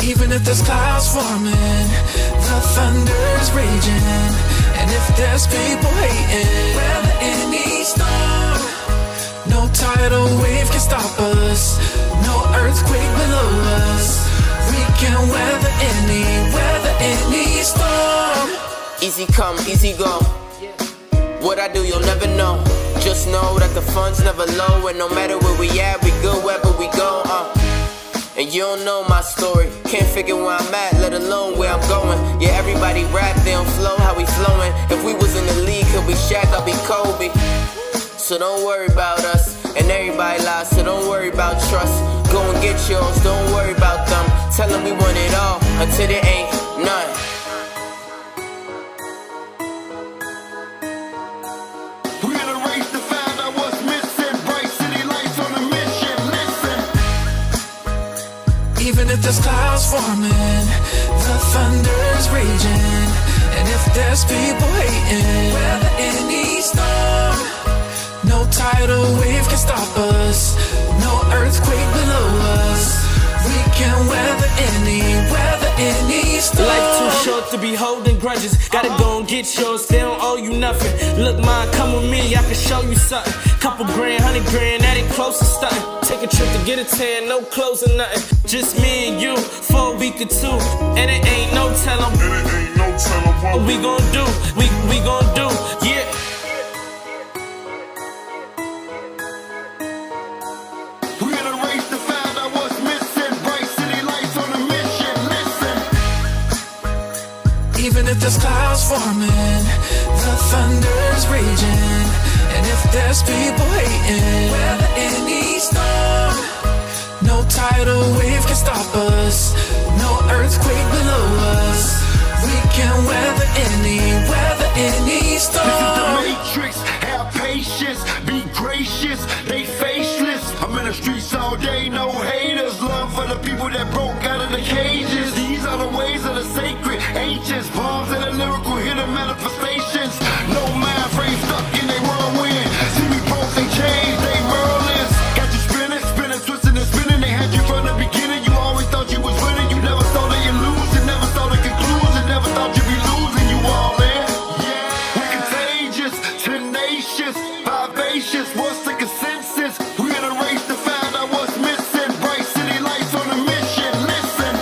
Even if there's clouds forming, the thunder's raging, and if there's people hating, weather any storm, no tidal wave can stop us, no earthquake below us. We can weather any storm. Easy come, easy go. What I do, you'll never know. Just know that the fun's never low, and no matter where we at, we good wherever we go. And you don't know my story, can't figure where I'm at, let alone where I'm going. Yeah, everybody rap, they don't flow how we flowing. If we was in the league, could be Shaq, I'll be Kobe. So don't worry about us, and everybody lies, so don't worry about trust. Go and get yours, don't worry about them. Tell them we want it all, until there ain't none. Even if there's clouds forming, the thunder's raging, and if there's people hating, weather any storm, no tidal wave can stop us, no earthquake below us. We can weather any storm. Life too short to be holding grudges. Gotta go and get yours, they don't owe you nothing. Look, mine, come with me, I can show you something. Couple grand, 100 grand, that ain't close to stunting. Take a trip to get a tan, no clothes or nothing. Just me and you for a week or two, and it ain't no tellin'. What we gon' do, we gon' do, yeah. Even if there's clouds forming, the thunder's raging, and if there's people hating, weather any storm, no tidal wave can stop us, no earthquake below us. We can weather any storm. This is the Matrix, have patience, be gracious, they faceless. I'm in the streets all day, no haters. Love for the people that broke out of the cages. These are the ways of the sacred ancients. Bombs and the lyrical hidden manifestations. No mind frame stuck in they whirlwind. See me broke, they change, they whirlings. Got you spinning, twisting and spinning. They had you from the beginning. You always thought you was winning. You never thought that you lose. You never saw the conclusion. Never thought you'd be losing. You all in. We're contagious, tenacious, vivacious. What's the consensus? We're in a race to find out what's missing. Bright city lights on a mission. Listen.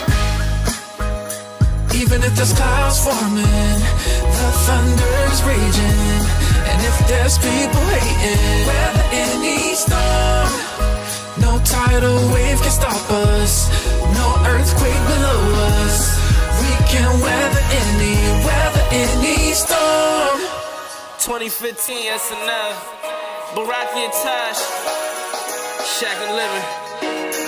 Even if there's clouds forming, the thunder's raging, and if there's people hating, weather any storm, no tidal wave can stop us, no earthquake below us. We can weather any storm. 2015 SNL, Baraki and Taj, Shaq and Living.